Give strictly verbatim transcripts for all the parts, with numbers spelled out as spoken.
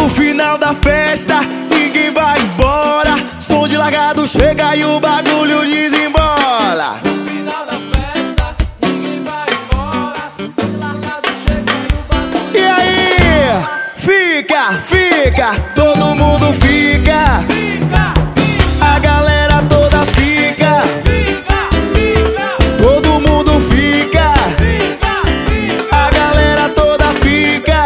No final da festa, ninguém vai embora. Som de largado chega e o bagulho desembola. No final da festa, ninguém vai embora. Som de largado chega e o bagulho. E aí? Fica, fica, todo mundo fica. Fica, A galera toda fica. fica, fica, Todo mundo fica. fica, fica, A galera toda fica.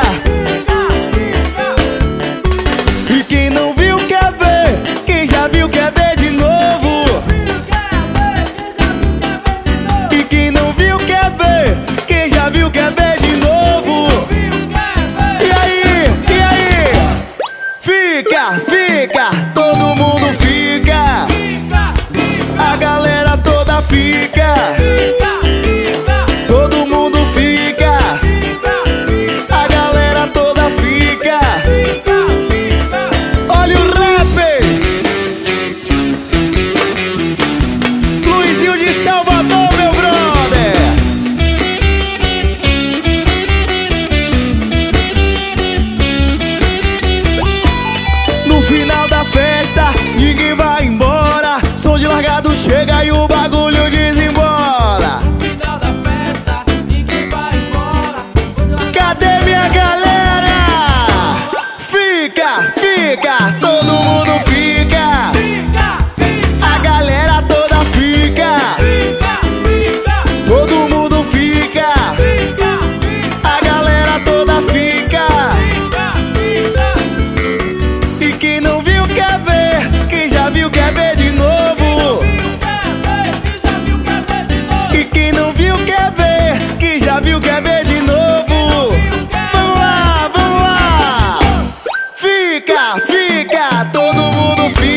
fica. E quem não viu quer ver. Quem já viu quer ver de novo. E quem não viu quer ver. Quem já viu quer ver de novo. E aí? E aí? Fica, fica, todo mundo fica. A galera toda fica. Todo mundo fica. A galera toda fica. Olha o rap! Luizinho de Salvador, meu brother! No final da festa, ninguém vai embora. Som de largado chega e o bagulho desembola. No final da festa, ninguém vai embora. Som de largado Cadê minha galera? Fica, fica, todo mundo fica. fica, fica, A galera toda fica. fica, fica, Todo mundo fica. fica, fica, A galera toda fica. fica, fica. E quem não viu quer ver. Quem já viu quer ver de novo. E quem não viu quer ver. Quem já viu quer ver de novo. Vamos lá, vamos lá. Fica, fica, todo mundo fica.